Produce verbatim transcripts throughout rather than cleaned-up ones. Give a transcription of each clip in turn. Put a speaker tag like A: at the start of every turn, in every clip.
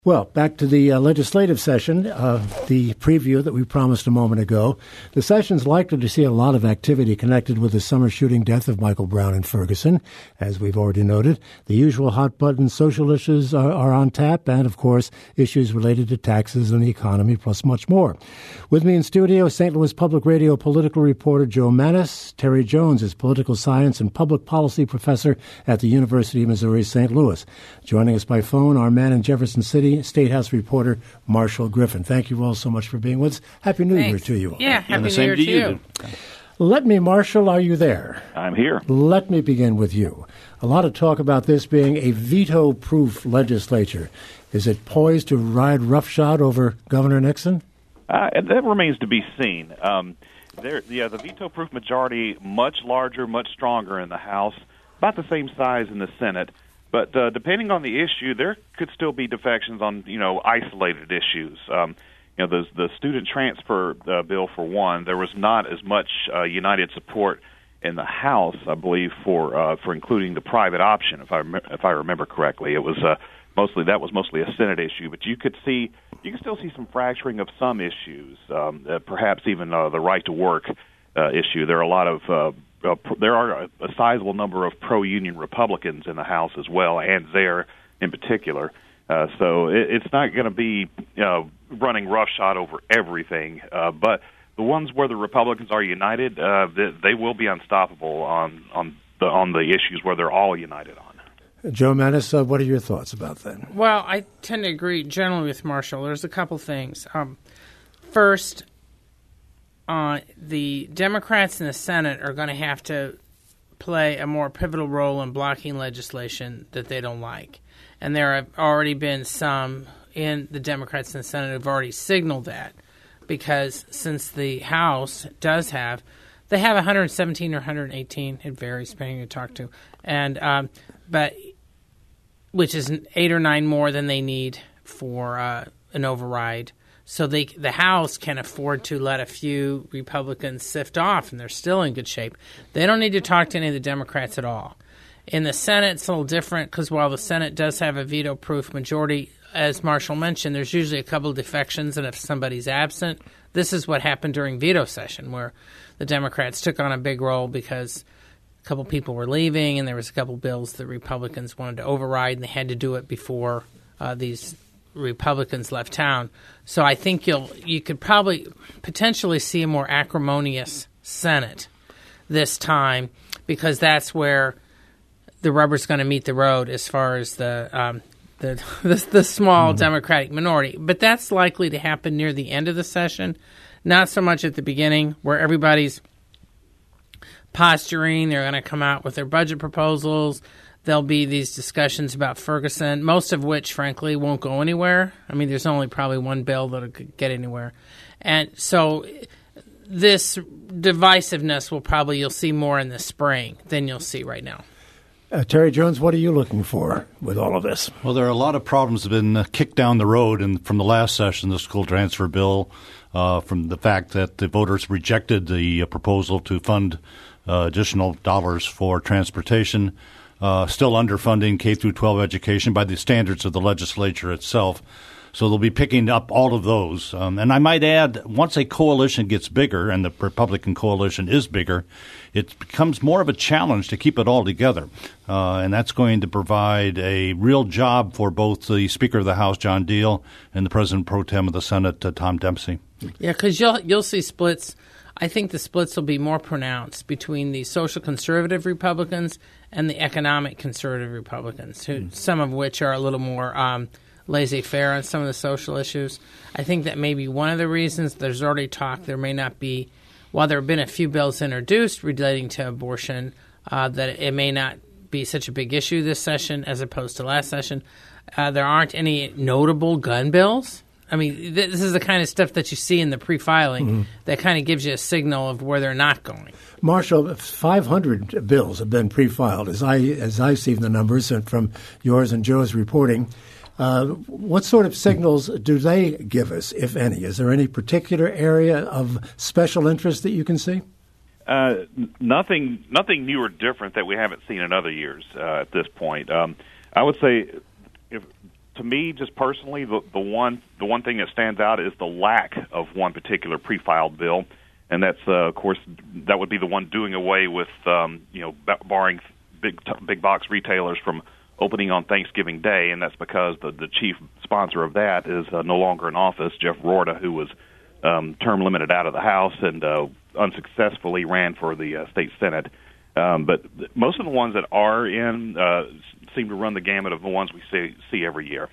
A: Well, back to the uh, legislative session, uh, the preview that we promised a moment ago. The session's likely to see a lot of activity connected with the summer shooting death of Michael Brown in Ferguson, as we've already noted. The usual hot-button social issues are, are on tap, and, of course, issues related to taxes and the economy, plus much more. With me in studio, Saint Louis Public Radio political reporter Joe Mannies. Terry Jones is political science and public policy professor at the University of Missouri Saint Louis. Joining us by phone, our man in Jefferson City, State House reporter Marshall Griffin. Thank you all so much for being with us. Happy New
B: Thanks.
A: Year to you all.
B: Yeah, Happy New Year to you. you.
A: Let me, Marshall, are you there?
C: I'm here.
A: Let me begin with you. A lot of talk about this being a veto-proof legislature. Is it poised to ride roughshod over Governor Nixon?
C: Uh, that remains to be seen. Um, there, yeah, the veto-proof majority, much larger, much stronger in the House, about the same size in the Senate. But uh, depending on the issue, there could still be defections on, you know, isolated issues. Um, you know, the, the student transfer uh, bill, for one, there was not as much uh, united support in the House, I believe, for uh, for including the private option. If I rem- if I remember correctly, it was uh, mostly that was mostly a Senate issue. But you could see, you can still see some fracturing of some issues, um, uh, perhaps even uh, the right to work uh, issue. There are a lot of uh, Uh, pr- there are a, a sizable number of pro-union Republicans in the House as well, and there in particular. Uh, so it, it's not going to be you know, running roughshod over everything, uh, but the ones where the Republicans are united, uh, they, they will be unstoppable on on the on the issues where they're all united on.
A: Joe Mannies, uh, what are your thoughts about that?
B: Well, I tend to agree generally with Marshall. There's a couple things. Um, first, Uh, the Democrats in the Senate are going to have to play a more pivotal role in blocking legislation that they don't like. And there have already been some in the Democrats in the Senate who have already signaled that, because since the House does have, they have one hundred seventeen or one hundred eighteen, it varies depending who you talk to, and um, but which is eight or nine more than they need for uh, an override. So they, the House can afford to let a few Republicans sift off, and they're still in good shape. They don't need to talk to any of the Democrats at all. In the Senate, it's a little different because while the Senate does have a veto-proof majority, as Marshall mentioned, there's usually a couple of defections, and if somebody's absent, this is what happened during veto session, where the Democrats took on a big role because a couple people were leaving, and there was a couple bills that Republicans wanted to override, and they had to do it before uh, these Republicans left town. So I think you'll you could probably potentially see a more acrimonious Senate this time, because that's where the rubber's going to meet the road as far as the um, the, the the small mm-hmm. Democratic minority. But that's likely to happen near the end of the session, not so much at the beginning, where everybody's posturing. They're going to come out with their budget proposals. There'll be these discussions about Ferguson, most of which, frankly, won't go anywhere. I mean, there's only probably one bill that'll get anywhere. And so this divisiveness will probably, you'll see more in the spring than you'll see right now.
A: Uh, Terry Jones, what are you looking for with all of this?
D: Well, there are a lot of problems that have been uh, kicked down the road and from the last session, the school transfer bill, uh, from the fact that the voters rejected the uh, proposal to fund uh, additional dollars for transportation. Uh, still underfunding K through twelve education by the standards of the legislature itself. So they'll be picking up all of those. Um, and I might add, once a coalition gets bigger, and the Republican coalition is bigger, it becomes more of a challenge to keep it all together. Uh, and that's going to provide a real job for both the Speaker of the House, John Deal, and the President Pro Tem of the Senate, uh, Tom Dempsey.
B: Yeah, because you'll, you'll see splits. I think the splits will be more pronounced between the social conservative Republicans and the economic conservative Republicans, who, mm. some of which are a little more um, laissez-faire on some of the social issues. I think that may be one of the reasons. There's already talk there may not be, while there have been a few bills introduced relating to abortion, uh, that it may not be such a big issue this session as opposed to last session. Uh, there aren't any notable gun bills. I mean, this is the kind of stuff that you see in the pre-filing mm-hmm. that kind of gives you a signal of where they're not going.
A: Marshall, five hundred bills have been pre-filed, as I as I see the numbers from yours and Joe's reporting. Uh, what sort of signals do they give us, if any? Is there any particular area of special interest that you can see?
C: Uh, nothing, nothing new or different that we haven't seen in other years uh, at this point. Um, I would say, if to me, just personally, the, the one the one thing that stands out is the lack of one particular pre-filed bill, and that's uh, of course that would be the one doing away with um, you know barring big big box retailers from opening on Thanksgiving Day, and that's because the the chief sponsor of that is uh, no longer in office, Jeff Rorta, who was um, term limited out of the House and uh, unsuccessfully ran for the uh, state Senate. Um, but th- most of the ones that are in uh, seem to run the gamut of the ones we see, see every year.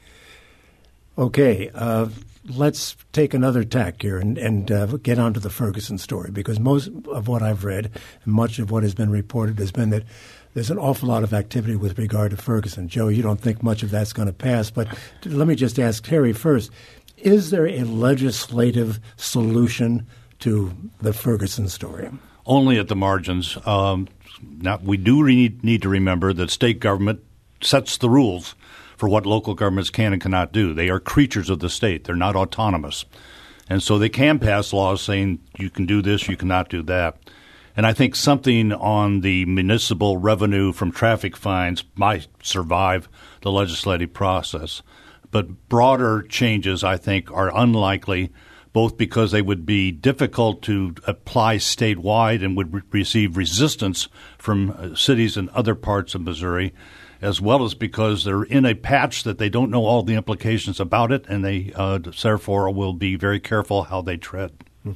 A: Okay, uh, let's take another tack here and, and uh, get on to the Ferguson story, because most of what I've read and much of what has been reported has been that there's an awful lot of activity with regard to Ferguson. Joe, you don't think much of that's going to pass, but let me just ask Terry first. Is there a legislative solution to the Ferguson story?
D: Only at the margins. Um, now, we do re- need to remember that state government sets the rules for what local governments can and cannot do. They are creatures of the state. They're not autonomous. And so they can pass laws saying you can do this, you cannot do that. And I think something on the municipal revenue from traffic fines might survive the legislative process. But broader changes, I think, are unlikely, both because they would be difficult to apply statewide and would re- receive resistance from uh, cities in other parts of Missouri, as well as because they're in a patch that they don't know all the implications about it, and they uh, therefore will be very careful how they tread.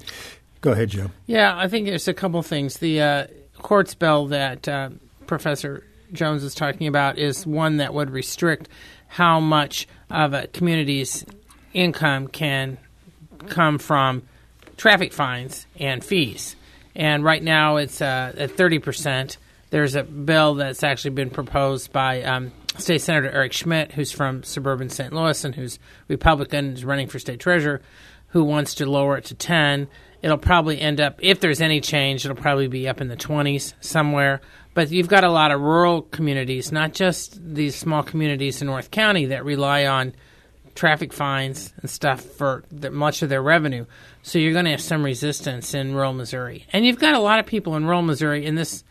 A: Go ahead, Joe.
B: Yeah, I think there's a couple of things. The uh, courts bill that uh, Professor Jones is talking about is one that would restrict how much of a community's income can come from traffic fines and fees. And right now it's uh, at thirty percent. There's a bill that's actually been proposed by um, State Senator Eric Schmidt, who's from suburban Saint Louis and who's Republican, is running for state treasurer, who wants to lower it to ten. It'll probably end up, if there's any change, it'll probably be up in the twenties somewhere. But you've got a lot of rural communities, not just these small communities in North County that rely on traffic fines and stuff for the, much of their revenue. So you're going to have some resistance in rural Missouri. And you've got a lot of people in rural Missouri in this,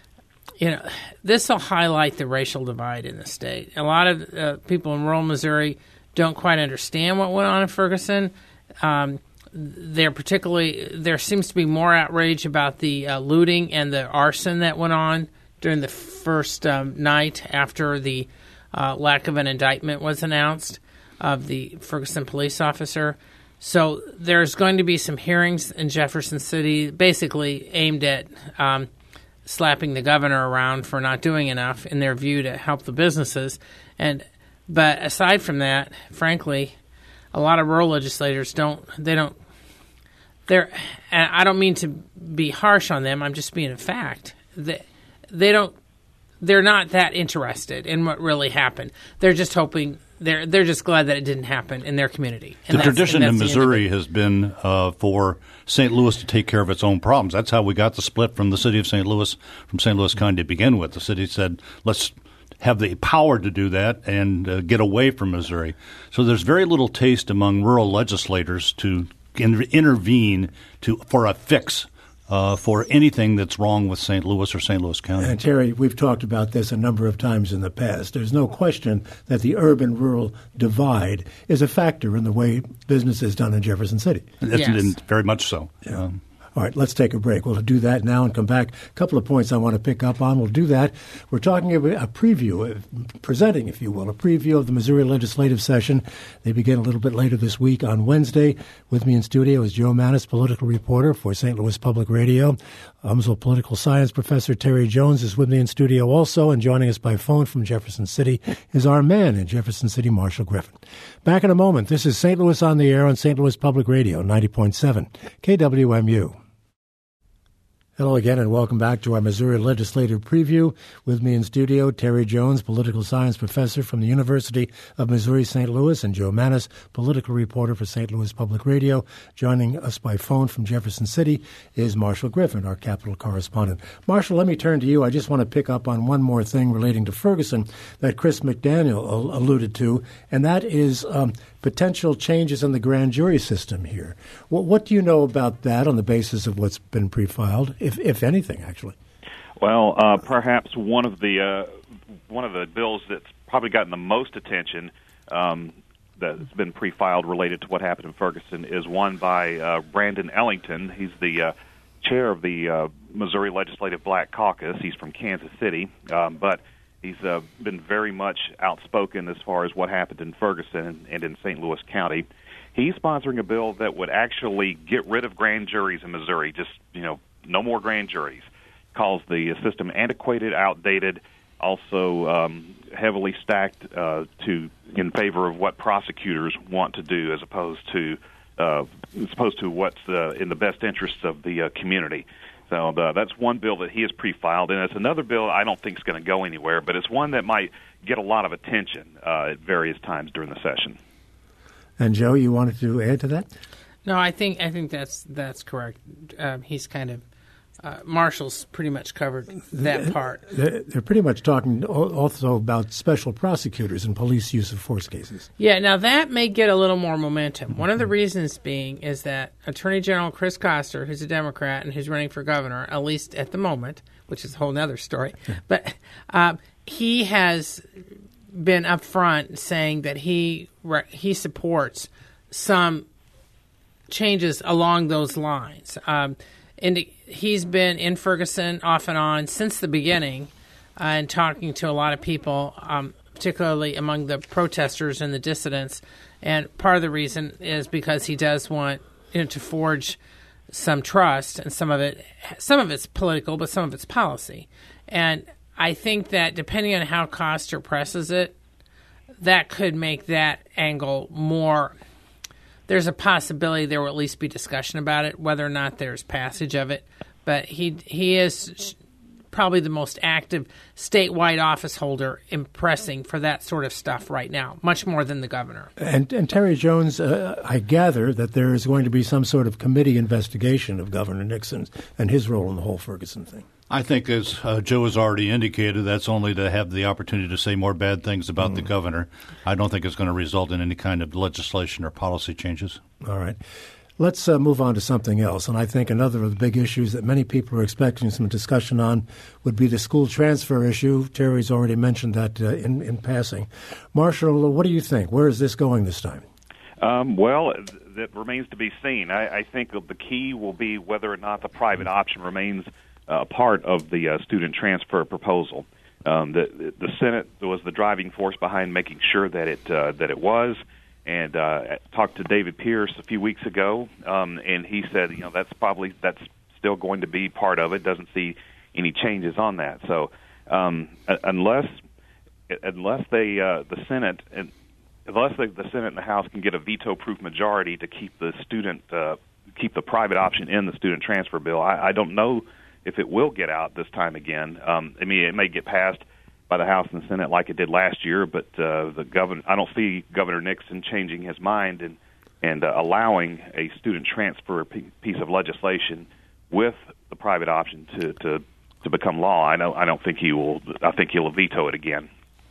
B: you know, this will highlight the racial divide in the state. A lot of uh, people in rural Missouri don't quite understand what went on in Ferguson. Um, There particularly there seems to be more outrage about the uh, looting and the arson that went on during the first um, night after the uh, lack of an indictment was announced of the Ferguson police officer. So there's going to be some hearings in Jefferson City, basically aimed at um, slapping the governor around for not doing enough in their view to help the businesses. And but aside from that, frankly, a lot of rural legislators don't. They don't. They're. And I don't mean to be harsh on them. I'm just being a fact. They, they don't. They're not that interested in what really happened. They're just hoping. They're they're just glad that it didn't happen in their community.
D: And the tradition in Missouri has been uh, for Saint Louis to take care of its own problems. That's how we got the split from the city of Saint Louis, from Saint Louis County to begin with. The city said, let's have the power to do that and uh, get away from Missouri. So there's very little taste among rural legislators to in- intervene to for a fix Uh, for anything that's wrong with Saint Louis or Saint Louis County.
A: And Terry, we've talked about this a number of times in the past. There's no question that the urban-rural divide is a factor in the way business is done in Jefferson City.
D: Yes.
A: Yes.
D: Very much so.
A: Yeah.
D: Um,
A: All right, let's take a break. We'll do that now and come back. A couple of points I want to pick up on. We'll do that. We're talking about a preview, presenting, if you will, a preview of the Missouri legislative session. They begin a little bit later this week on Wednesday. With me in studio is Joe Mannies, political reporter for Saint Louis Public Radio. UMSL political science professor Terry Jones is with me in studio also, and joining us by phone from Jefferson City is our man in Jefferson City, Marshall Griffin. Back in a moment. This is Saint Louis on the Air on Saint Louis Public Radio, ninety point seven K W M U. Hello again, and welcome back to our Missouri Legislative Preview. With me in studio, Terry Jones, political science professor from the University of Missouri-Saint Louis, and Joe Mannies, political reporter for Saint Louis Public Radio. Joining us by phone from Jefferson City is Marshall Griffin, our Capitol correspondent. Marshall, let me turn to you. I just want to pick up on one more thing relating to Ferguson that Chris McDaniel alluded to, and that is um, potential changes in the grand jury system here. What, what do you know about that on the basis of what's been pre-filed, if, if anything, actually?
C: Well, uh, perhaps one of the uh, one of the bills that's probably gotten the most attention um, that's been pre-filed related to what happened in Ferguson is one by uh, Brandon Ellington. He's the uh, chair of the uh, Missouri Legislative Black Caucus. He's from Kansas City, um, but he's uh, been very much outspoken as far as what happened in Ferguson and, and in Saint Louis County. He's sponsoring a bill that would actually get rid of grand juries in Missouri, just, you know, no more grand juries. Calls the system antiquated, outdated, also um, heavily stacked uh, to in favor of what prosecutors want to do as opposed to uh, as opposed to what's uh, in the best interests of the uh, community. So uh, that's one bill that he has pre-filed, and it's another bill I don't think is going to go anywhere, but it's one that might get a lot of attention uh, at various times during the session.
A: And Joe, you wanted to add to that?
B: No, I think I think that's that's correct. Um, he's kind of uh, Marshall's pretty much covered that part.
A: They're pretty much talking also about special prosecutors and police use of force cases.
B: Yeah, now that may get a little more momentum. One of the reasons being is that Attorney General Chris Koster, who's a Democrat and who's running for governor, at least at the moment, which is a whole other story, but uh, he has been upfront saying that he he supports some changes along those lines. Um, and he's been in Ferguson off and on since the beginning uh, and talking to a lot of people, um, particularly among the protesters and the dissidents. And part of the reason is because he does want, you know, to forge some trust, and some of it, some of it's political, but some of it's policy. And I think that depending on how Koster presses it, that could make that angle more. There's a possibility there will at least be discussion about it, whether or not there's passage of it. But he he is probably the most active statewide office holder impressing for that sort of stuff right now, much more than the governor. And,
A: and Terry Jones, uh, I gather that there is going to be some sort of committee investigation of Governor Nixon and his role in the whole Ferguson thing.
D: I think, as uh, Joe has already indicated, that's only to have the opportunity to say more bad things about mm. the governor. I don't think it's going to result in any kind of legislation or policy changes.
A: All right. Let's uh, move on to something else. And I think another of the big issues that many people are expecting some discussion on would be the school transfer issue. Terry's already mentioned that uh, in, in passing. Marshall, what do you think? Where is this going this time?
C: Um, well, that remains to be seen. I, I think the key will be whether or not the private option remains a uh, part of the uh, student transfer proposal. Um, the, the Senate was the driving force behind making sure that it uh, that it was. And uh, talked to David Pierce a few weeks ago, um, and he said, you know, that's probably that's still going to be part of it. Doesn't see any changes on that. So um, unless unless they uh, the Senate and unless they, the Senate and the House can get a veto-proof majority to keep the student uh, keep the private option in the student transfer bill, I, I don't know if it will get out this time again. Um, I mean, it may get passed by the House and the Senate like it did last year, but uh, the governor, I don't see Governor Nixon changing his mind and and uh, allowing a student transfer p- piece of legislation with the private option to, to, to become law. I know I don't think he will. I think he'll veto it again.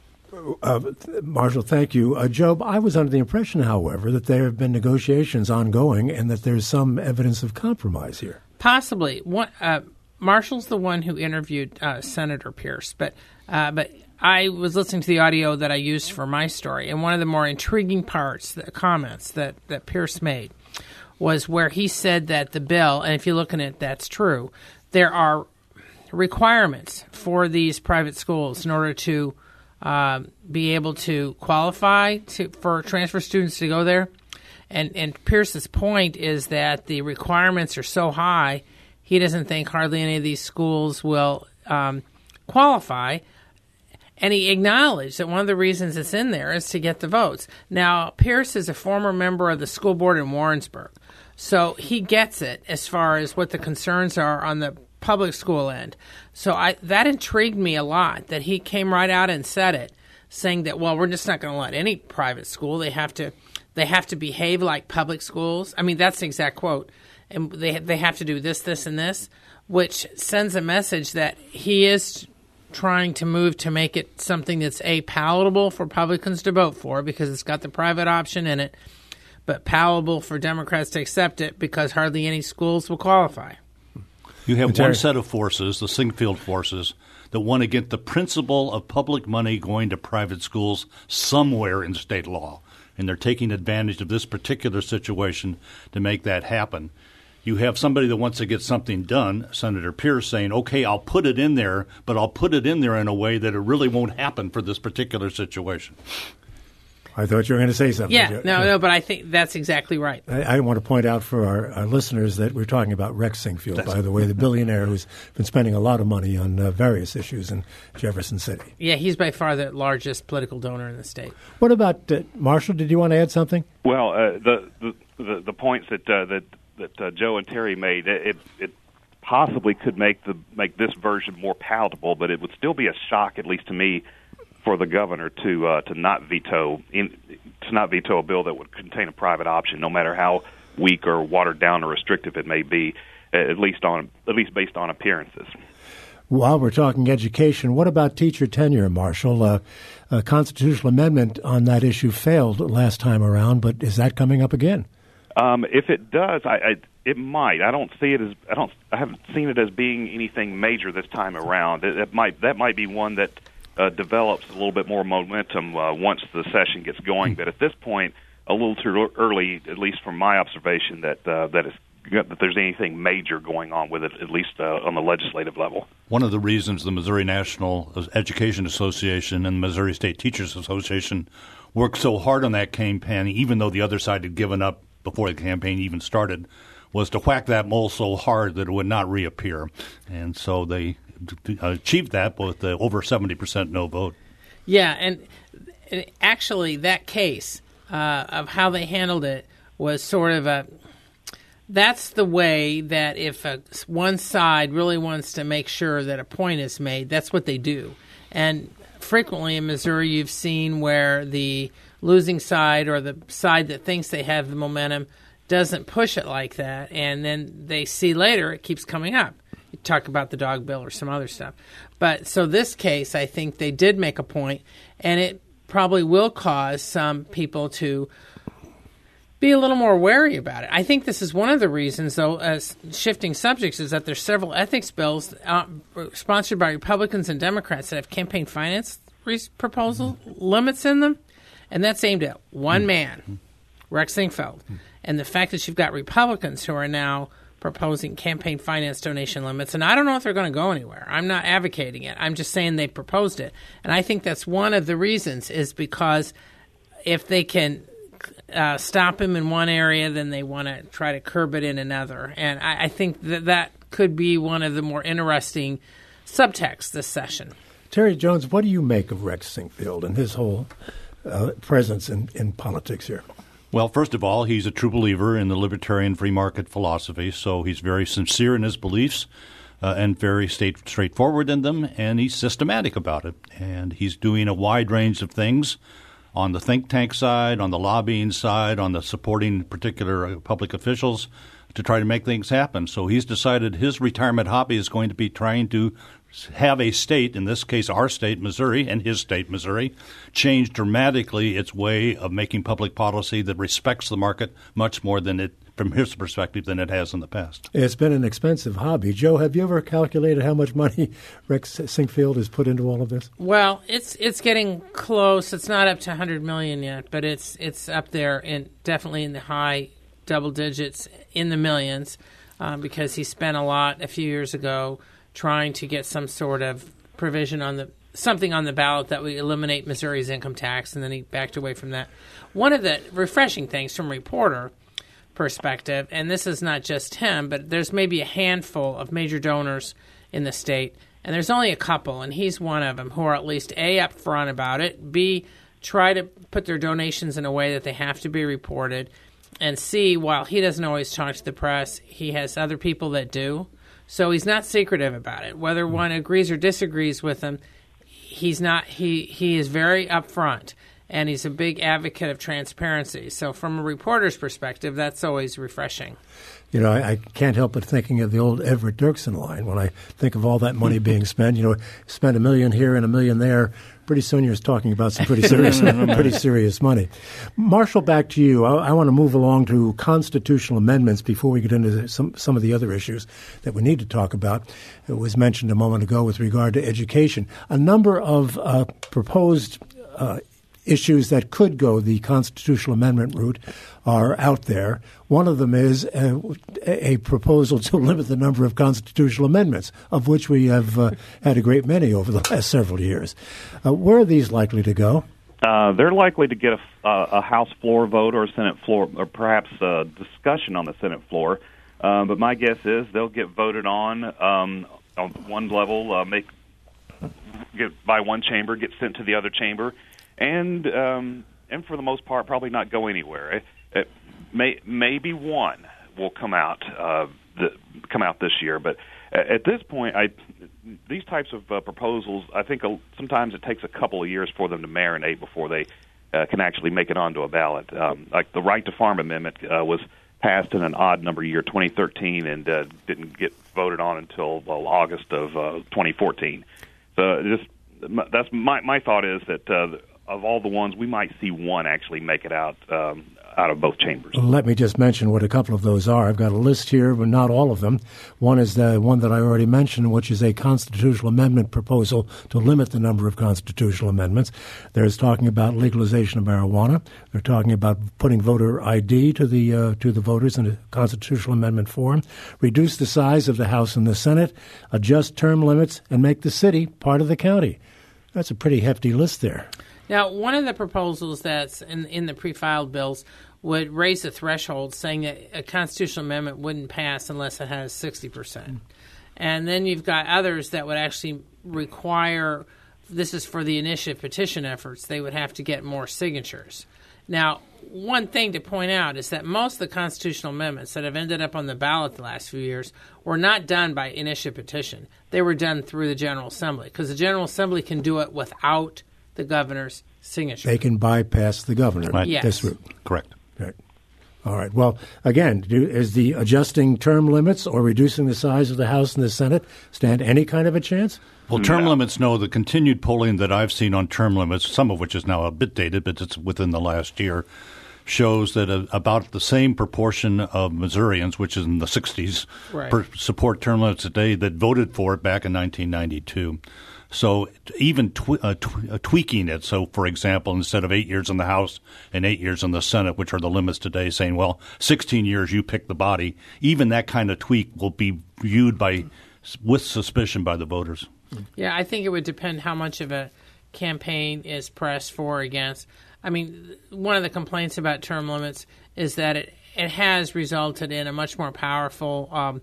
A: Uh, Marshall, thank you. Uh, Job, I was under the impression, however, that there have been negotiations ongoing and that there's some evidence of compromise here.
B: Possibly. What, uh, Marshall's the one who interviewed uh, Senator Pierce, but uh, but I was listening to the audio that I used for my story, and one of the more intriguing parts, the comments that, that Pierce made, was where he said that the bill, and if you look at it, that's true, there are requirements for these private schools in order to um, be able to qualify to, for transfer students to go there. And, and Pierce's point is that the requirements are so high, he doesn't think hardly any of these schools will um, qualify. And he acknowledged that one of the reasons it's in there is to get the votes. Now, Pierce is a former member of the school board in Warrensburg, so he gets it as far as what the concerns are on the public school end. So I, that intrigued me a lot, that he came right out and said it, saying that, well, we're just not going to let any private school. They have to they have to behave like public schools. I mean, that's the exact quote. And they they have to do this, this, and this, which sends a message that he is trying to move to make it something that's, A, palatable for Republicans to vote for because it's got the private option in it, but palatable for Democrats to accept it because hardly any schools will qualify.
D: You have one set of forces, the Singfield forces, that went against the principle of public money going to private schools somewhere in state law. And they're taking advantage of this particular situation to make that happen. You have somebody that wants to get something done, Senator Pierce, saying, okay, I'll put it in there, but I'll put it in there in a way that it really won't happen for this particular situation.
A: I thought you were going to say something.
B: Yeah, no, no, but I think that's exactly right.
A: I, I want to point out for our, our listeners that we're talking about Rex Sinquefield, that's by the way, the billionaire who's been spending a lot of money on uh, various issues in Jefferson City.
B: Yeah, he's by far the largest political donor in the state.
A: What about, uh, Marshall, did you want to add something?
C: Well, uh, the, the, the the points that uh, that that uh, Joe and Terry made, it, it possibly could make the make this version more palatable, but it would still be a shock, at least to me, for the governor to uh, to not veto in, to not veto a bill that would contain a private option, no matter how weak or watered down or restrictive it may be, at least on at least based on appearances.
A: While we're talking education, what about teacher tenure, Marshall? Uh, a constitutional amendment on that issue failed last time around, but is that coming up again?
C: Um, if it does, I, I, it might. I don't see it as I don't. I haven't seen it as being anything major this time around. It, it might that might be one that uh, develops a little bit more momentum uh, once the session gets going. But at this point, a little too early, at least from my observation, that uh, that is that there's anything major going on with it, at least uh, on the legislative level.
D: One of the reasons the Missouri National Education Association and the Missouri State Teachers Association worked so hard on that campaign, even though the other side had given up before the campaign even started, was to whack that mole so hard that it would not reappear. And so they achieved that with the over seventy percent no vote.
B: Yeah, and, and actually that case uh, of how they handled it was sort of a – that's the way that if a, one side really wants to make sure that a point is made, that's what they do. And frequently in Missouri you've seen where the losing side or the side that thinks they have the momentum doesn't push it like that, and then they see later it keeps coming up. You talk about the dog bill or some other stuff. But so this case, I think they did make a point, and it probably will cause some people to be a little more wary about it. I think this is one of the reasons, though, as shifting subjects, is that there's several ethics bills uh, sponsored by Republicans and Democrats that have campaign finance re- proposal limits in them, and that's aimed at one man, Rex Sinquefield. And the fact that you've got Republicans who are now proposing campaign finance donation limits, and I don't know if they're going to go anywhere. I'm not advocating it. I'm just saying they proposed it. And I think that's one of the reasons, is because if they can uh, stop him in one area, then they want to try to curb it in another. And I, I think that that could be one of the more interesting subtexts this session.
A: Terry Jones, what do you make of Rex Sinquefield and his whole uh, presence in, in politics here?
D: Well, first of all, he's a true believer in the libertarian free market philosophy, so he's very sincere in his beliefs uh, and very state, straightforward in them, and he's systematic about it. And he's doing a wide range of things on the think tank side, on the lobbying side, on the supporting particular public officials to try to make things happen. So he's decided his retirement hobby is going to be trying to have a state, in this case our state, Missouri, and his state, Missouri, change dramatically its way of making public policy that respects the market much more than it, from his perspective, than it has in the past.
A: It's been an expensive hobby. Joe, have you ever calculated how much money Rex Sinquefield has put into all of this?
B: Well, it's it's getting close. It's not up to one hundred million dollars yet, but it's it's up there, and definitely in the high double digits, in the millions, um, because he spent a lot a few years ago trying to get some sort of provision on the something on the ballot that would eliminate Missouri's income tax, and then he backed away from that. One of the refreshing things from a reporter perspective, and this is not just him, but there's maybe a handful of major donors in the state, and there's only a couple, and he's one of them, who are at least A, upfront about it, B, try to put their donations in a way that they have to be reported, and C, while he doesn't always talk to the press, he has other people that do. So he's not secretive about it. Whether one agrees or disagrees with him, he's not. He he is very upfront, and he's a big advocate of transparency. So from a reporter's perspective, that's always refreshing.
A: You know, I, I can't help but thinking of the old Everett Dirksen line when I think of all that money being spent. You know, spend a million here and a million there. Pretty soon you're talking about some pretty serious, pretty serious money. Marshall, back to you. I, I want to move along to constitutional amendments before we get into some some of the other issues that we need to talk about. It was mentioned a moment ago with regard to education. A number of uh, proposed uh, issues that could go the constitutional amendment route are out there. One of them is a, a proposal to limit the number of constitutional amendments, of which we have uh, had a great many over the last several years. Uh, where are these likely to go?
C: Uh, they're likely to get a, uh, a House floor vote or a Senate floor, or perhaps a discussion on the Senate floor. Uh, but my guess is they'll get voted on um, on one level, uh, make get by one chamber, get sent to the other chamber, and um, and for the most part, probably not go anywhere. It, it may maybe one will come out uh, the, come out this year, but at this point, I these types of uh, proposals, I think uh, sometimes it takes a couple of years for them to marinate before they uh, can actually make it onto a ballot. Um, like the Right to Farm Amendment uh, was passed in an odd number year, twenty thirteen, and uh, didn't get voted on until well, August of uh, twenty fourteen. So just that's my my thought is that uh, of all the ones, we might see one actually make it out um, out of both chambers.
A: Let me just mention what a couple of those are. I've got a list here, but not all of them. One is the one that I already mentioned, which is a constitutional amendment proposal to limit the number of constitutional amendments. There's talking about legalization of marijuana. They're talking about putting voter I D to the uh, to the voters in a constitutional amendment form, reduce the size of the House and the Senate, adjust term limits, and make the city part of the county. That's a pretty hefty list there.
B: Now, one of the proposals that's in, in the pre-filed bills would raise the threshold, saying that a constitutional amendment wouldn't pass unless it has sixty percent. And then you've got others that would actually require, this is for the initiative petition efforts, they would have to get more signatures. Now, one thing to point out is that most of the constitutional amendments that have ended up on the ballot the last few years were not done by initiative petition. They were done through the General Assembly, because the General Assembly can do it without the governor's signature.
A: They can bypass the governor.
D: Right.
B: Yes.
A: This route.
D: Correct.
A: Right. All right. Well, again, do, is the adjusting term limits or reducing the size of the House and the Senate stand any kind of a chance?
D: Well, term no. limits, no. The continued polling that I've seen on term limits, some of which is now a bit dated, but it's within the last year, shows that a, about the same proportion of Missourians, which is in the sixties,
B: right.
D: per, support term limits today that voted for it back in nineteen ninety-two. So even tw- uh, tw- uh, tweaking it, so for example, instead of eight years in the House and eight years in the Senate, which are the limits today, saying, well, sixteen years, you pick the body, even that kind of tweak will be viewed by with suspicion by the voters.
B: Yeah, I think it would depend how much of a campaign is pressed for or against. I mean, one of the complaints about term limits is that it, it has resulted in a much more powerful um,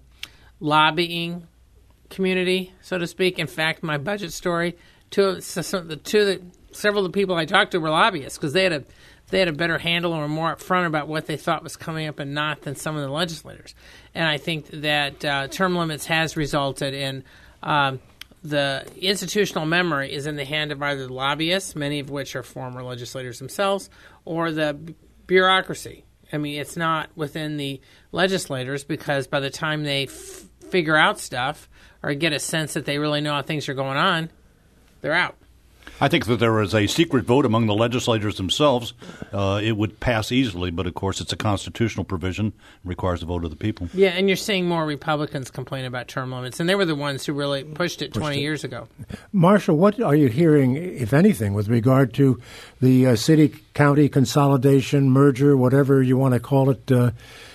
B: lobbying community, so to speak. In fact, my budget story, two, so the two that several of the people I talked to were lobbyists because they had a they had a better handle and were more upfront about what they thought was coming up and not than some of the legislators. And I think that uh, term limits has resulted in um, the institutional memory is in the hand of either the lobbyists, many of which are former legislators themselves, or the b- bureaucracy. I mean, it's not within the legislators because by the time they f- figure out stuff or get a sense that they really know how things are going on, they're out.
D: I think that there is a secret vote among the legislators themselves. Uh, it would pass easily, but of course it's a constitutional provision. It requires the vote of the people.
B: Yeah, and you're seeing more Republicans complain about term limits, and they were the ones who really pushed it twenty pushed it. years ago.
A: Marshall, what are you hearing, if anything, with regard to the uh, city-county consolidation, merger, whatever you want to call it? Uh,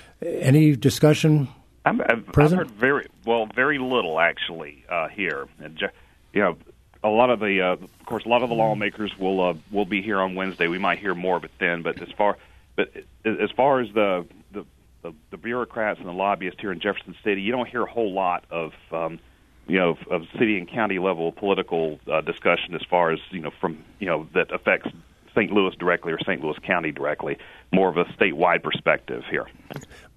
A: any discussion?
C: I've, I've, I've heard very well, very little actually uh, here. And, you know, a lot of the, uh, of course, a lot of the lawmakers will uh, will be here on Wednesday. We might hear more of it then. But as far, but as far as the the, the, the bureaucrats and the lobbyists here in Jefferson City, you don't hear a whole lot of, um, you know, of, of city and county level political uh, discussion as far as you know from you know that affects Saint Louis directly or Saint Louis County directly. More of a statewide perspective here.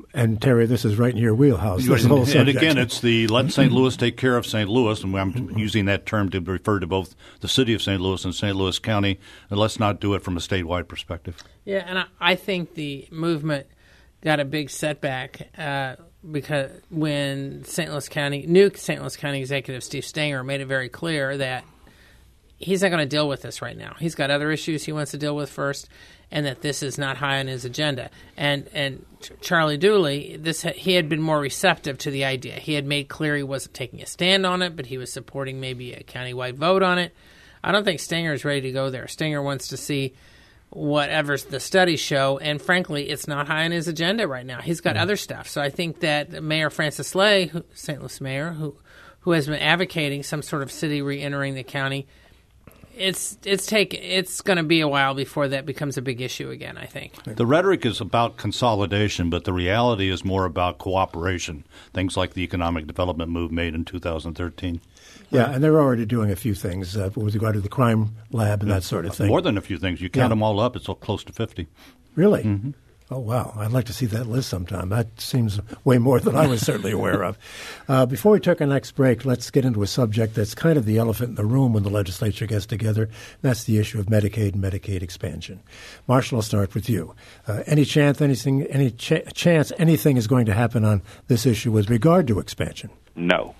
A: And, Terry, this is right in your wheelhouse. This
D: and,
A: whole
D: and
A: subject.
D: again, it's the let Saint Louis take care of Saint Louis, and I'm using that term to refer to both the city of Saint Louis and Saint Louis County, and let's not do it from a statewide perspective.
B: Yeah, and I, I think the movement got a big setback uh, because when Saint Louis County, new Saint Louis County Executive Steve Stenger made it very clear that he's not going to deal with this right now. He's got other issues he wants to deal with first, and that this is not high on his agenda. And and Charlie Dooley, this he had been more receptive to the idea. He had made clear he wasn't taking a stand on it, but he was supporting maybe a countywide vote on it. I don't think Stenger is ready to go there. Stenger wants to see whatever the studies show, and frankly, it's not high on his agenda right now. He's got mm-hmm. other stuff. So I think that Mayor Francis Lay, who, Saint Louis mayor, who who has been advocating some sort of city re-entering the county, It's it's take it's going to be a while before that becomes a big issue again, I think.
D: The rhetoric is about consolidation, but the reality is more about cooperation, things like the economic development move made in two thousand thirteen.
A: Yeah, and they're already doing a few things uh, with regard to the crime lab and that sort of thing.
D: More than a few things. You count yeah. them all up, it's close to fifty.
A: Really?
D: Mm-hmm.
A: Oh, wow. I'd like to see that list sometime. That seems way more than I was certainly aware of. Uh, before we take our next break, let's get into a subject that's kind of the elephant in the room when the legislature gets together. That's the issue of Medicaid and Medicaid expansion. Marshall, I'll start with you. Uh, any chance anything, any ch- chance anything is going to happen on this issue with regard to expansion?
C: No.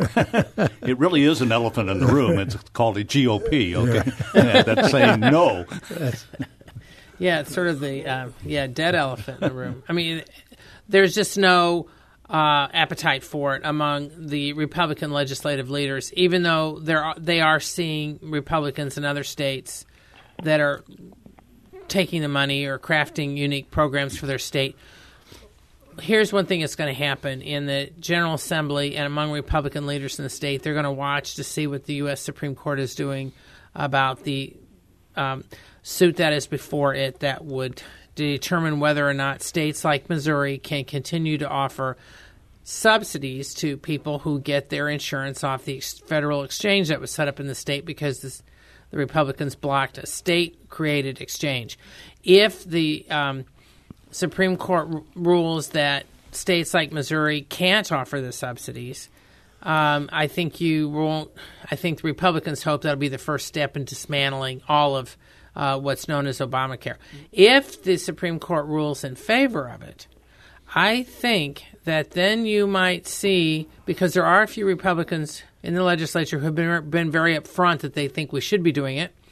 D: It really is an elephant in the room. It's called a G O P, okay? Yeah, that's saying no.
A: That's
B: Yeah, it's sort of the uh, yeah dead elephant in the room. I mean, there's just no uh, appetite for it among the Republican legislative leaders, even though there are, they are seeing Republicans in other states that are taking the money or crafting unique programs for their state. Here's one thing that's going to happen in the General Assembly and among Republican leaders in the state. They're going to watch to see what the U S Supreme Court is doing about the um, suit that is before it that would determine whether or not states like Missouri can continue to offer subsidies to people who get their insurance off the federal exchange that was set up in the state because this, the Republicans blocked a state-created exchange. If the um, Supreme Court r- rules that states like Missouri can't offer the subsidies, um, I think you won't. I think the Republicans hope that'll be the first step in dismantling all of uh, what's known as Obamacare. If the Supreme Court rules in favor of it, I think that then you might see, because there are a few Republicans in the legislature who have been, been very upfront that they think we should be doing it,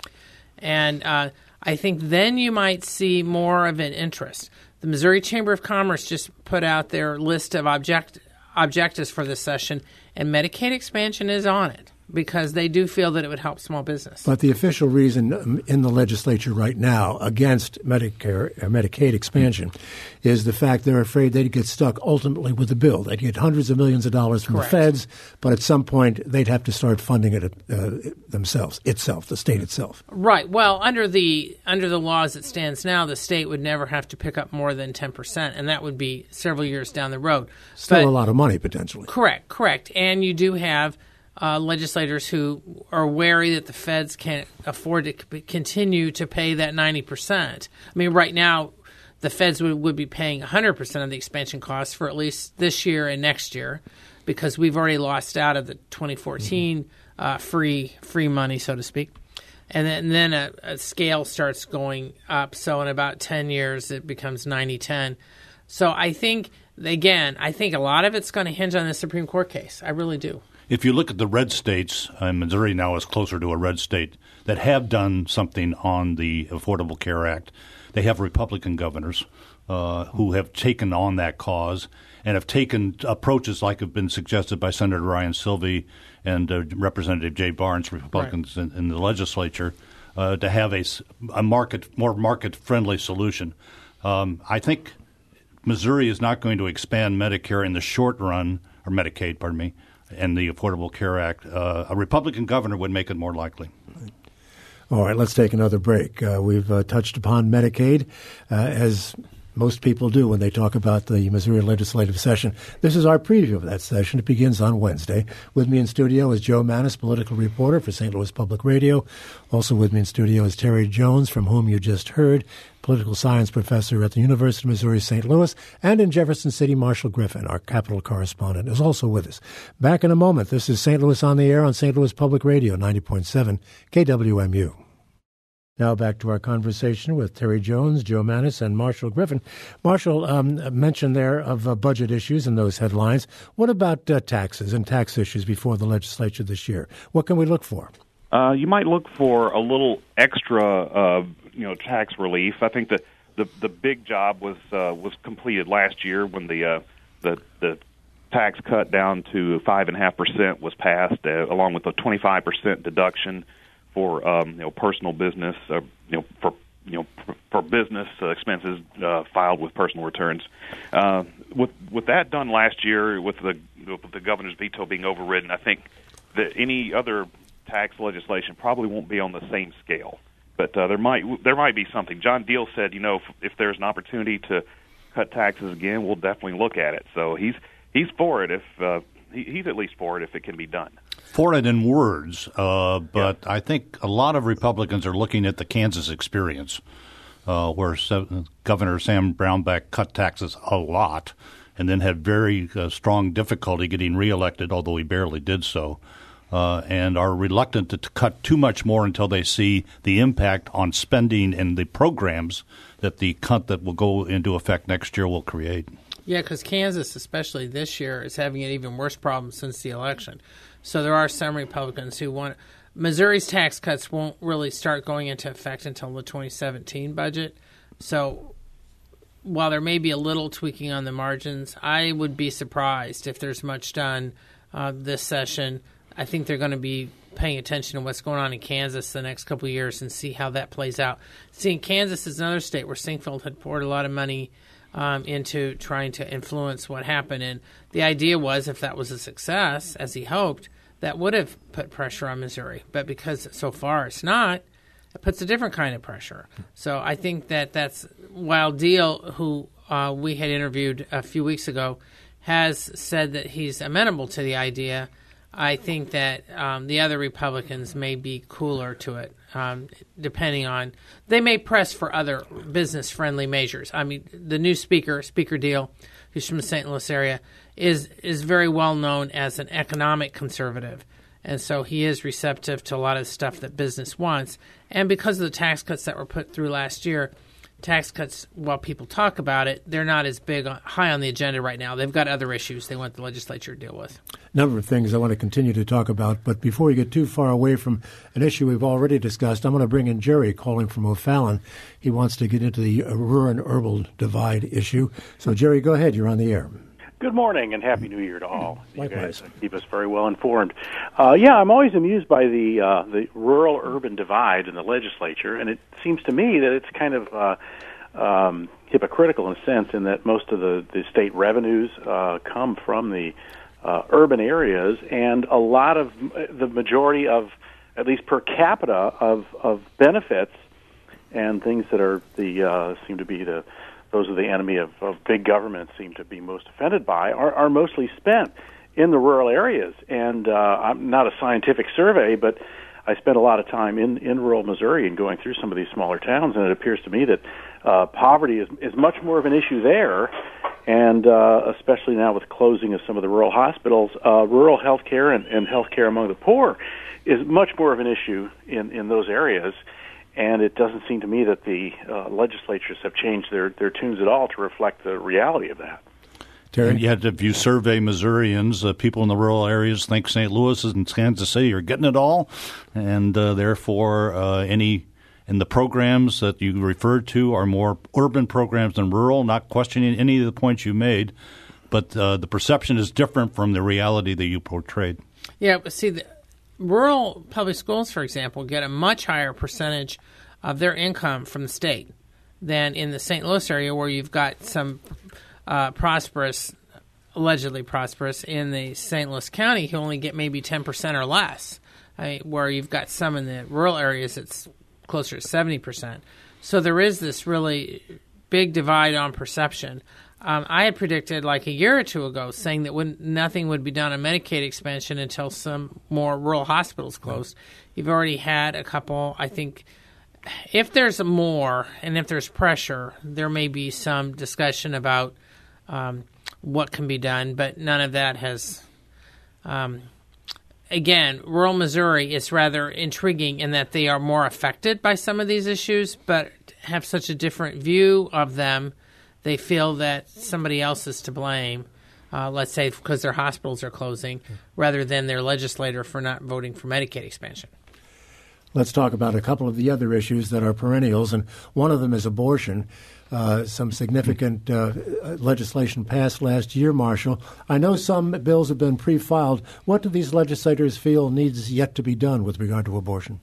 B: and uh, I think then you might see more of an interest. The Missouri Chamber of Commerce just put out their list of object, objectives for this session, and Medicaid expansion is on it because they do feel that it would help small business.
A: But the official reason in the legislature right now against Medicare, uh, Medicaid expansion is the fact they're afraid they'd get stuck ultimately with the bill. They'd get hundreds of millions of dollars from
B: Correct.
A: the feds, but at some point they'd have to start funding it uh, themselves, itself, the state itself.
B: Right. Well, under the under the law as it stands now, the state would never have to pick up more than ten percent, and that would be several years down the road.
A: Still
B: but,
A: a lot of money, potentially.
B: Correct, correct. And you do have Uh, legislators who are wary that the feds can't afford to c- continue to pay that ninety percent. I mean, right now, the feds would, would be paying one hundred percent of the expansion costs for at least this year and next year because we've already lost out of the twenty fourteen mm-hmm. uh, free free money, so to speak. And then, and then a, a scale starts going up. So in about ten years, it becomes ninety ten. So I think, again, I think a lot of it's going to hinge on the Supreme Court case. I really do.
D: If you look at the red states, and Missouri now is closer to a red state, that have done something on the Affordable Care Act, they have Republican governors uh, who have taken on that cause and have taken approaches like have been suggested by Senator Ryan Silvey and uh, Representative Jay Barnes, Republicans right. in, in the legislature, uh, to have a, a market more market-friendly solution. Um, I think Missouri is not going to expand Medicare in the short run, or Medicaid, pardon me, and the Affordable Care Act. Uh, a Republican governor would make it more likely.
A: All right, let's take another break. Uh, we've uh, touched upon Medicaid uh, as Most people do when they talk about the Missouri legislative session. This is our preview of that session. It begins on Wednesday. With me in studio is Joe Mannies, political reporter for Saint Louis Public Radio. Also with me in studio is Terry Jones, from whom you just heard, political science professor at the University of Missouri Saint Louis, and in Jefferson City, Marshall Griffin, our capital correspondent, is also with us. Back in a moment. This is Saint Louis on the Air on Saint Louis Public Radio, ninety point seven K W M U. Now back to our conversation with Terry Jones, Joe Mannies, and Marshall Griffin. Marshall um, mentioned there of uh, budget issues in those headlines. What about uh, taxes and tax issues before the legislature this year? What can we look for?
C: Uh, you might look for a little extra, uh, you know, tax relief. I think that the the big job was uh, was completed last year when the uh, the the tax cut down to five and a half percent was passed, uh, along with a twenty five percent deduction for um, you know personal business, uh, you know for you know for, for business uh, expenses uh, filed with personal returns. Uh, with with that done last year, with the with the governor's veto being overridden, I think that any other tax legislation probably won't be on the same scale. But uh, there might there might be something. John Deal said, you know, if, if there's an opportunity to cut taxes again, we'll definitely look at it. So he's he's for it if uh, he, he's at least for it if it can be done.
D: For it in words, uh, but
C: yeah.
D: I think a lot of Republicans are looking at the Kansas experience, uh, where so, Governor Sam Brownback cut taxes a lot and then had very uh, strong difficulty getting reelected, although he barely did so, uh, and are reluctant to, to cut too much more until they see the impact on spending and the programs that the cut that will go into effect next year will create.
B: Yeah, because Kansas, especially this year, is having an even worse problem since the election. So there are some Republicans who want – Missouri's tax cuts won't really start going into effect until the twenty seventeen budget. So while there may be a little tweaking on the margins, I would be surprised if there's much done uh, this session. I think they're going to be paying attention to what's going on in Kansas the next couple of years and see how that plays out. See, Kansas is another state where Singfield had poured a lot of money Um, into trying to influence what happened. And the idea was, if that was a success, as he hoped, that would have put pressure on Missouri. But because so far it's not, it puts a different kind of pressure. So I think that that's, while Deal, who uh, we had interviewed a few weeks ago, has said that he's amenable to the idea, I think that um, the other Republicans may be cooler to it, um, depending on – they may press for other business-friendly measures. I mean, the new speaker, Speaker Deal, who's from the Saint Louis area, is is very well known as an economic conservative. And so he is receptive to a lot of stuff that business wants. And because of the tax cuts that were put through last year, tax cuts, while people talk about it, they're not as big on, high on the agenda right now. They've got other issues they want the legislature to deal with.
A: A number of things I want to continue to talk about, but before we get too far away from an issue we've already discussed, I'm going to bring in Jerry calling from O'Fallon. He wants to get into the rural-urban divide issue. So, Jerry, go ahead. You're on the air.
E: Good morning and Happy New Year to all.
A: Likewise.
E: You guys keep us very well informed. Uh, yeah, I'm always amused by the uh, the rural-urban divide in the legislature, and it seems to me that it's kind of uh, um, hypocritical in a sense in that most of the, the state revenues uh, come from the uh, urban areas, and a lot of the majority of, at least per capita, of, of benefits and things that are the uh, seem to be the those are the enemy of, of big government seem to be most offended by, are, are mostly spent in the rural areas. And uh, I'm not a scientific survey, but I spent a lot of time in, in rural Missouri and going through some of these smaller towns, and it appears to me that uh, poverty is, is much more of an issue there, and uh, especially now with closing of some of the rural hospitals, uh, rural health care and, and health care among the poor is much more of an issue in, in those areas. And it doesn't seem to me that the uh, legislatures have changed their, their tunes at all to reflect the reality of that.
A: Terry?
D: And yet, if you survey Missourians, uh, people in the rural areas think Saint Louis and Kansas City are getting it all, and uh, therefore uh, any in the programs that you referred to are more urban programs than rural, not questioning any of the points you made, but uh, the perception is different from the reality that you portrayed.
B: Yeah, but see, the rural public schools, for example, get a much higher percentage of their income from the state than in the Saint Louis area, where you've got some uh, prosperous, allegedly prosperous, in the Saint Louis County who only get maybe ten percent or less, I mean, where you've got some in the rural areas it's closer to seventy percent. So there is this really big divide on perception. Um, I had predicted like a year or two ago saying that when nothing would be done on Medicaid expansion until some more rural hospitals closed. You've already had a couple. I think if there's more and if there's pressure, there may be some discussion about um, what can be done, but none of that has. Um, again, rural Missouri is rather intriguing in that they are more affected by some of these issues, but have such a different view of them. They feel that somebody else is to blame, uh, let's say because their hospitals are closing, rather than their legislator for not voting for Medicaid expansion.
A: Let's talk about a couple of the other issues that are perennials, and one of them is abortion. Uh, some significant uh, legislation passed last year, Marshall. I know some bills have been pre-filed. What do these legislators feel needs yet to be done with regard to abortion?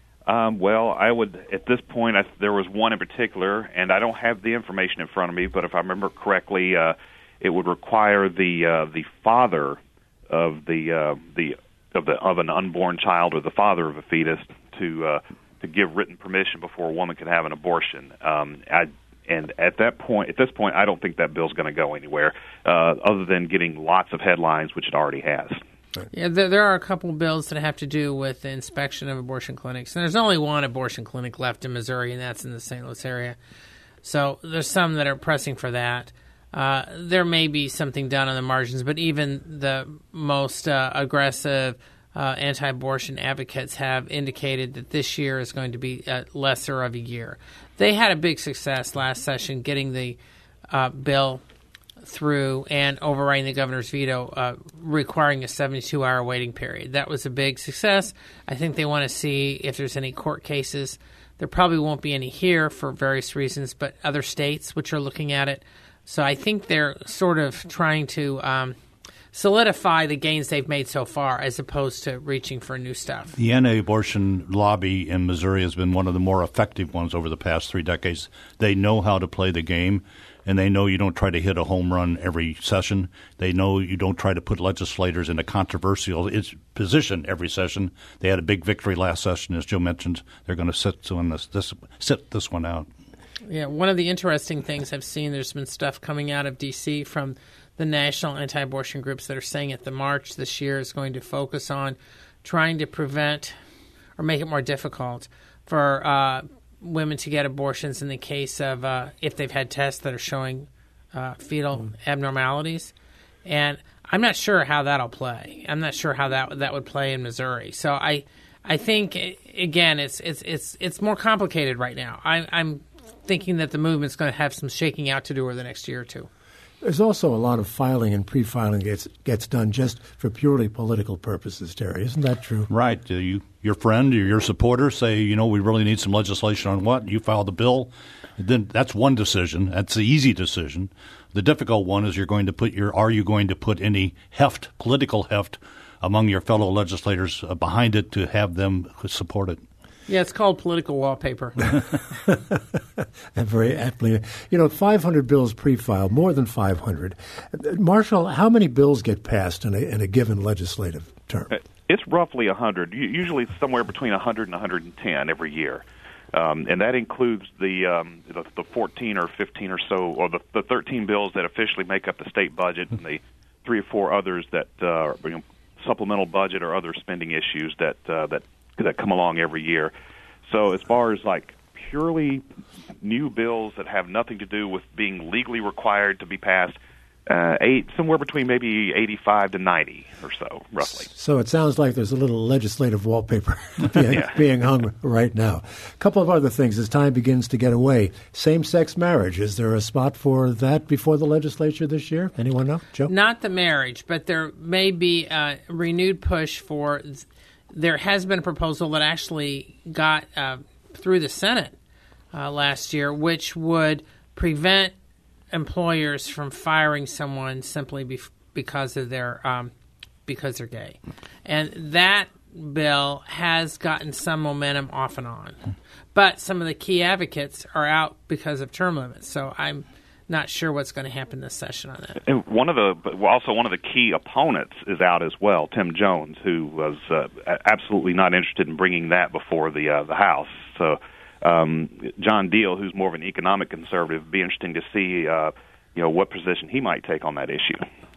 C: Um, well, I would, at this point, I, there was one in particular, and I don't have the information in front of me, but if I remember correctly, uh, it would require the uh, the father of the uh, the of the of an unborn child or the father of a fetus to uh, to give written permission before a woman can have an abortion. Um, I, and at that point, at this point, I don't think that bill's going to go anywhere, uh, other than getting lots of headlines, which it already has.
B: Yeah, there, there are a couple bills that have to do with the inspection of abortion clinics. And there's only one abortion clinic left in Missouri, and that's in the Saint Louis area. So there's some that are pressing for that. Uh, there may be something done on the margins, but even the most uh, aggressive uh, anti-abortion advocates have indicated that this year is going to be uh, lesser of a year. They had a big success last session getting the uh, bill through and overriding the governor's veto, uh, requiring a seventy-two hour waiting period. That was a big success. I think they want to see if there's any court cases. There probably won't be any here for various reasons, but other states which are looking at it. So I think they're sort of trying to um, solidify the gains they've made so far as opposed to reaching for new stuff.
D: The anti-abortion lobby in Missouri has been one of the more effective ones over the past three decades. They know how to play the game. And they know you don't try to hit a home run every session. They know you don't try to put legislators in a controversial position every session. They had a big victory last session, as Joe mentioned. They're going to sit this, this, sit this one out.
B: Yeah, one of the interesting things I've seen, there's been stuff coming out of D C from the national anti-abortion groups that are saying that the march this year is going to focus on trying to prevent or make it more difficult for uh women to get abortions in the case of uh, if they've had tests that are showing uh, fetal mm. abnormalities. And I'm not sure how that'll play. I'm not sure how that that would play in Missouri. So I I think, again, it's it's it's it's more complicated right now. I, I'm thinking that the movement's going to have some shaking out to do over the next year or two.
A: There's also a lot of filing and pre-filing gets gets done just for purely political purposes, Terry. Isn't that true?
D: Right. Uh, you, your friend or your supporters say, you know, we really need some legislation on what? You file the bill. And then that's one decision. That's the easy decision. The difficult one is you're going to put your are you going to put any heft, political heft, among your fellow legislators uh, behind it to have them support it?
B: Yeah, it's called political wallpaper.
A: And very aptly. You know, five hundred bills pre-filed, more than five hundred. Marshall, how many bills get passed in a, in a given legislative term?
C: It's roughly one hundred, usually somewhere between one hundred and one hundred ten every year. Um, and that includes the, um, the the fourteen or fifteen or so, or the, the thirteen bills that officially make up the state budget and the three or four others that uh, you know, supplemental budget or other spending issues that uh, that that come along every year. So as far as like purely new bills that have nothing to do with being legally required to be passed, uh, eight somewhere between maybe eighty-five to ninety or so, roughly.
A: So it sounds like there's a little legislative wallpaper being, yeah. being hung right now. A couple of other things as time begins to get away. Same-sex marriage, is there a spot for that before the legislature this year? Anyone know? Joe?
B: Not the marriage, but there may be a renewed push for... There has been a proposal that actually got uh, through the Senate uh, last year, which would prevent employers from firing someone simply bef- because of their um, because they're gay, and that bill has gotten some momentum off and on. But some of the key advocates are out because of term limits, so I'm not sure what's going to happen this session on that.
C: And one of the, also one of the key opponents is out as well, Tim Jones, who was uh, absolutely not interested in bringing that before the uh, the House. So um, John Deal, who's more of an economic conservative, it'd be interesting to see uh, you know what position he might take on that issue.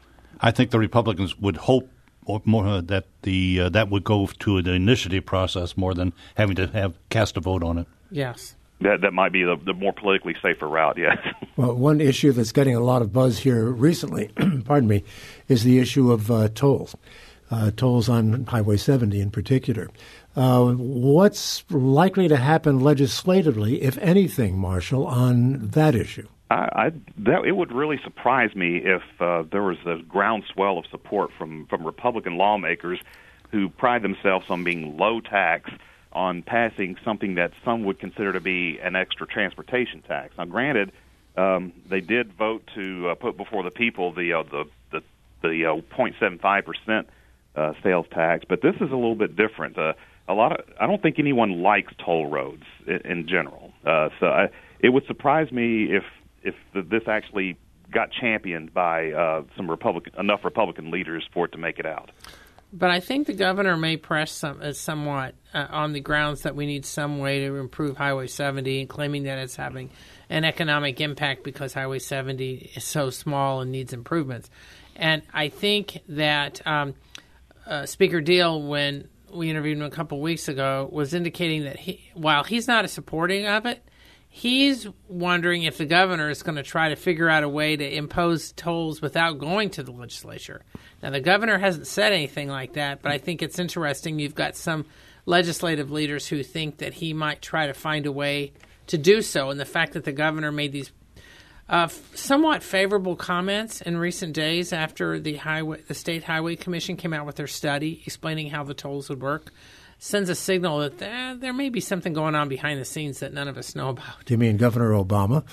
D: I think the Republicans would hope more that the uh, that would go to an initiative process more than having to have cast a vote on it.
B: Yes.
C: That that might be the, the more politically safer route, yes.
A: Well, one issue that's getting a lot of buzz here recently, pardon me, is the issue of uh, tolls, uh, tolls on Highway seventy in particular. Uh, what's likely to happen legislatively, if anything, Marshall, on that issue?
C: I, I that it would really surprise me if uh, there was a groundswell of support from, from Republican lawmakers who pride themselves on being low tax on passing something that some would consider to be an extra transportation tax. Now, granted, um, they did vote to uh, put before the people the uh, the the, the uh, zero point seven five percent uh, sales tax, but this is a little bit different. Uh, a lot of I don't think anyone likes toll roads in, in general, uh, so I, it would surprise me if if the, this actually got championed by uh, some Republican enough Republican leaders for it to make it out.
B: But I think the governor may press some, uh, somewhat uh, on the grounds that we need some way to improve Highway seventy, and claiming that it's having an economic impact because Highway seventy is so small and needs improvements. And I think that um, uh, Speaker Deal, when we interviewed him a couple of weeks ago, was indicating that he, while he's not a supporting of it, he's wondering if the governor is going to try to figure out a way to impose tolls without going to the legislature. Now, the governor hasn't said anything like that, but I think it's interesting. You've got some legislative leaders who think that he might try to find a way to do so. And the fact that the governor made these uh, somewhat favorable comments in recent days after the highway, the State Highway Commission came out with their study explaining how the tolls would work sends a signal that there, there may be something going on behind the scenes that none of us know about.
A: Do you mean Governor Obama?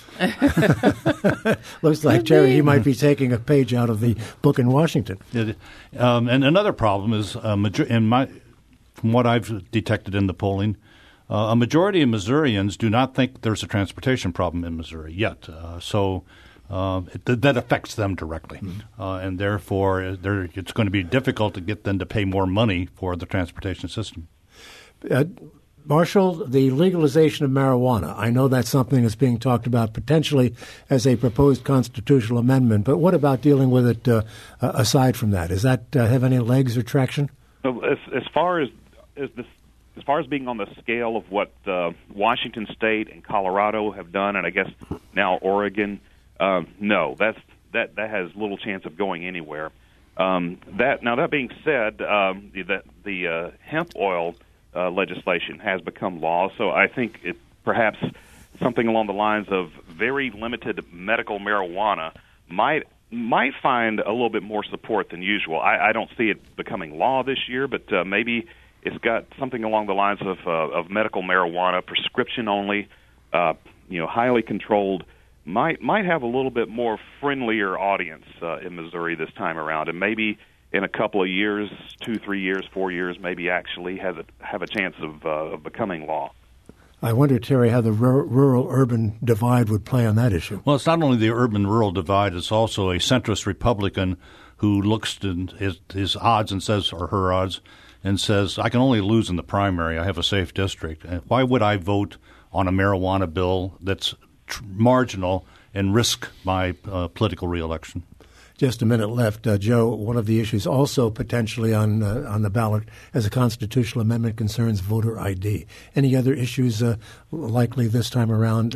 A: Looks like, Jerry, he might be taking a page out of the book in Washington.
D: It, um, and another problem is, uh, major- in my, from what I've detected in the polling, uh, a majority of Missourians do not think there's a transportation problem in Missouri yet. Uh, so uh, it, that affects them directly. Mm-hmm. Uh, and therefore, it's going to be difficult to get them to pay more money for the transportation system.
A: Uh, Marshall, the legalization of marijuana, I know that's something that's being talked about potentially as a proposed constitutional amendment, but what about dealing with it uh, aside from that? Does that uh, have any legs or traction?
C: As, as far as as, this, as far as being on the scale of what uh, Washington State and Colorado have done, and I guess now Oregon, uh, no, that's that that has little chance of going anywhere. Um, that now that being said, um, the the, the uh, hemp oil Uh, legislation has become law, so I think it perhaps something along the lines of very limited medical marijuana might might find a little bit more support than usual. I, I don't see it becoming law this year, but uh, maybe it's got something along the lines of uh, of medical marijuana, prescription only, uh, you know, highly controlled. Might might have a little bit more friendlier audience uh, in Missouri this time around, and maybe in a couple of years, two, three years, four years, maybe actually have a, have a chance of, uh, of becoming law.
A: I wonder, Terry, how the r- rural-urban divide would play on that issue.
D: Well, it's not only the urban-rural divide, it's also a centrist Republican who looks to his, his odds and says, or her odds, and says, I can only lose in the primary. I have a safe district. Why would I vote on a marijuana bill that's tr- marginal and risk my uh, political reelection?
A: Just a minute left. Uh, Joe, one of the issues also potentially on uh, on the ballot as a constitutional amendment concerns voter I D. Any other issues uh, likely this time around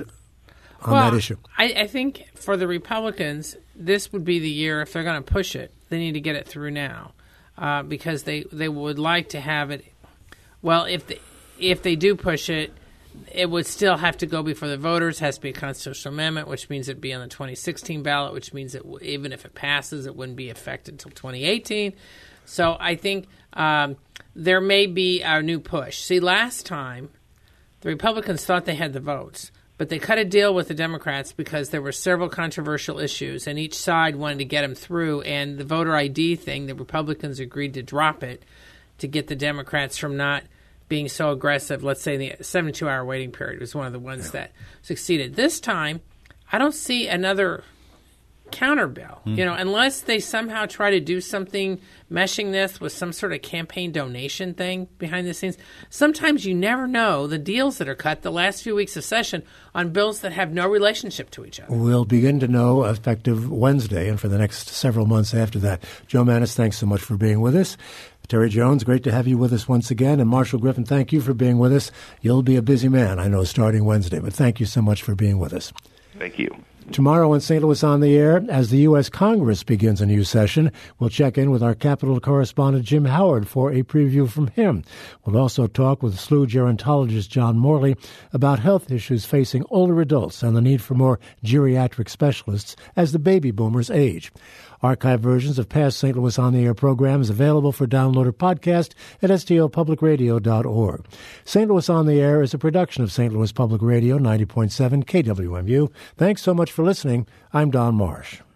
A: on
B: well,
A: that issue?
B: I, I think for the Republicans, this would be the year, if they're going to push it, they need to get it through now uh, because they, they would like to have it. Well, if they, if they do push it, it would still have to go before the voters. It has to be a constitutional amendment, which means it'd be on the twenty sixteen ballot, which means that even if it passes, it wouldn't be effective until twenty eighteen. So I think um, there may be a new push. See, last time, the Republicans thought they had the votes, but they cut a deal with the Democrats because there were several controversial issues, and each side wanted to get them through. And the voter I D thing, the Republicans agreed to drop it to get the Democrats from not being so aggressive. Let's say the seventy-two hour waiting period was one of the ones yeah. that succeeded. This time, I don't see another counter bill. Mm. You know, unless they somehow try to do something meshing this with some sort of campaign donation thing behind the scenes. Sometimes you never know the deals that are cut the last few weeks of session on bills that have no relationship to each other.
A: We'll begin to know effective Wednesday and for the next several months after that. Joe Mannies, thanks so much for being with us. Terry Jones, great to have you with us once again. And Marshall Griffin, thank you for being with us. You'll be a busy man, I know, starting Wednesday, but thank you so much for being with us.
C: Thank you.
A: Tomorrow in Saint Louis on the Air, as the U S. Congress begins a new session, we'll check in with our Capitol correspondent Jim Howard for a preview from him. We'll also talk with S L U gerontologist John Morley about health issues facing older adults and the need for more geriatric specialists as the baby boomers age. Archive versions of past Saint Louis on the Air programs available for download or podcast at S T L public radio dot org. Saint Louis on the Air is a production of Saint Louis Public Radio ninety point seven K W M U. Thanks so much for listening. I'm Don Marsh.